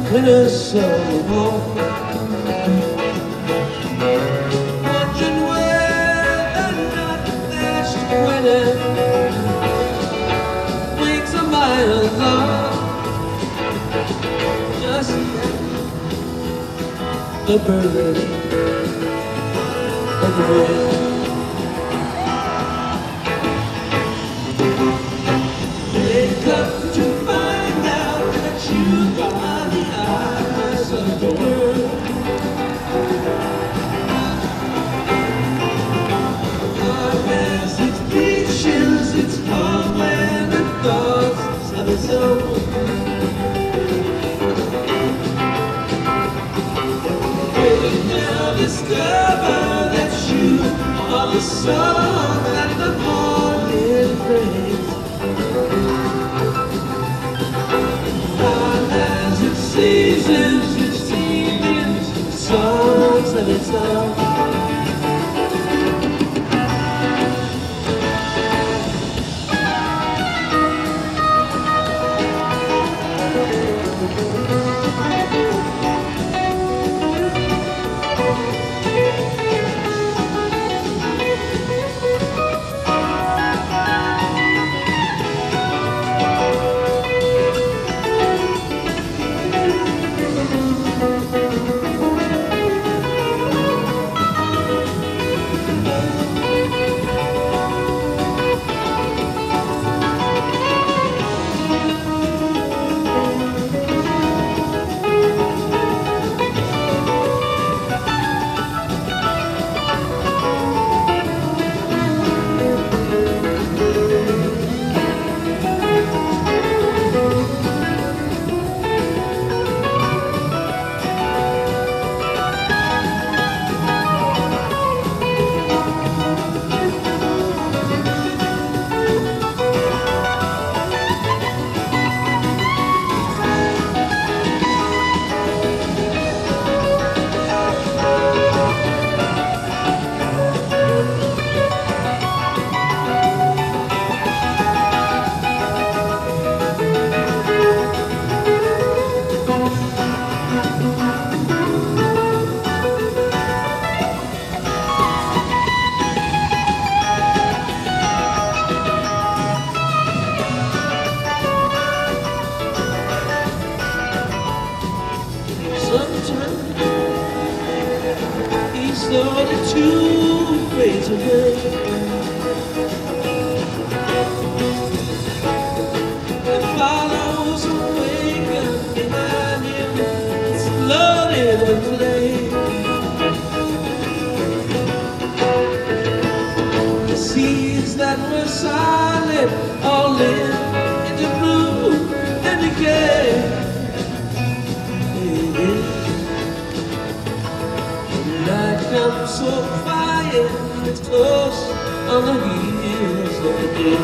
winners of the war. Wondering whether or not they're still winning. Wings a mile long, just the bird of the wind. Wake up to find out that you are the eyes of the world. Heart has its patience, its homeland and thoughts of its own. Discover that you are the song that the morning brings. Time has its seasons, its evenings, songs of its own. He's slowly too afraid to hurt. And follows a wagon behind him, it's loaded and played. The seeds that were silent all live into bloom and decay. Comes so quiet, it's close on the heels of the day.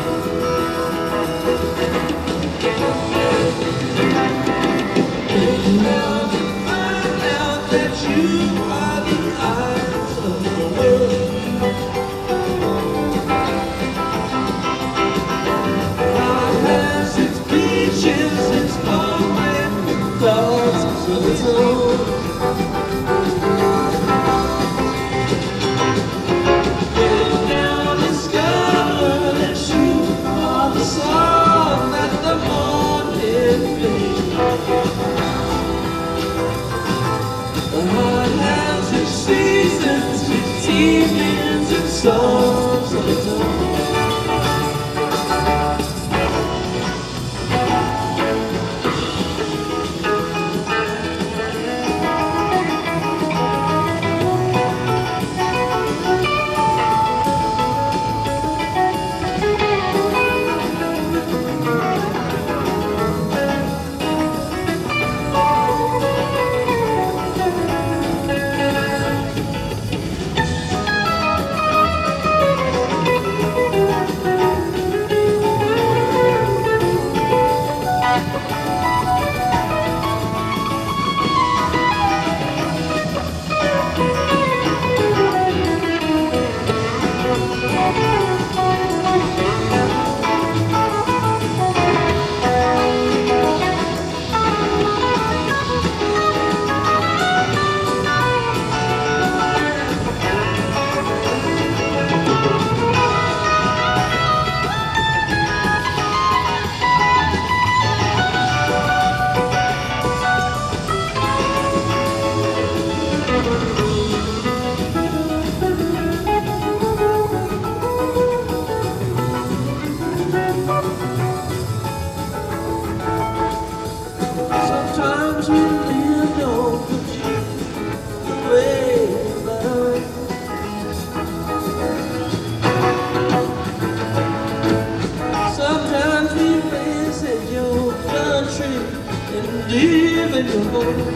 And now to find out that you are the eyes of the world. Heart has its beaches, its homeland, thoughts of its own. The heart has its seasons, its evenings, its songs of its own. live in your home.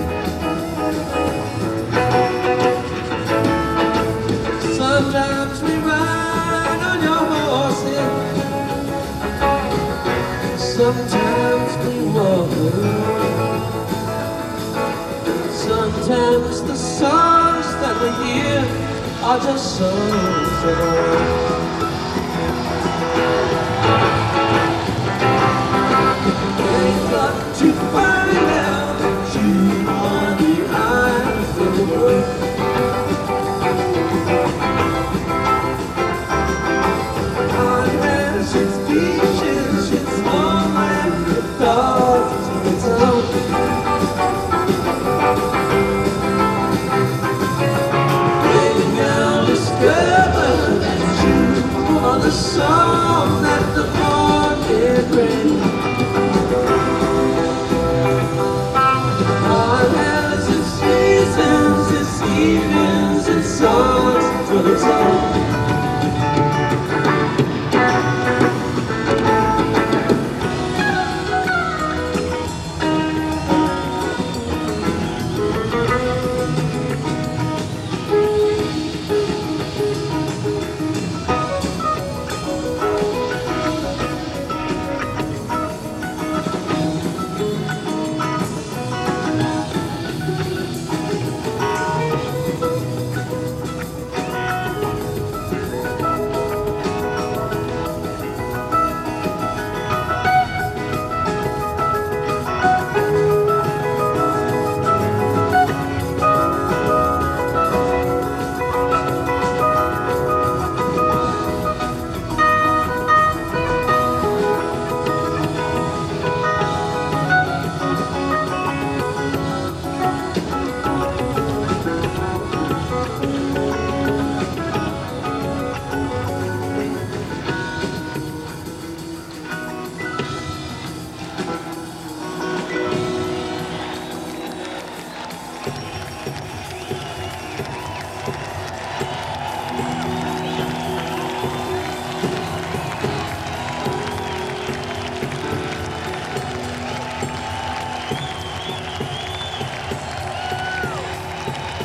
Sometimes we ride on your horses, sometimes we walk. Sometimes the songs that we hear are just songs of old.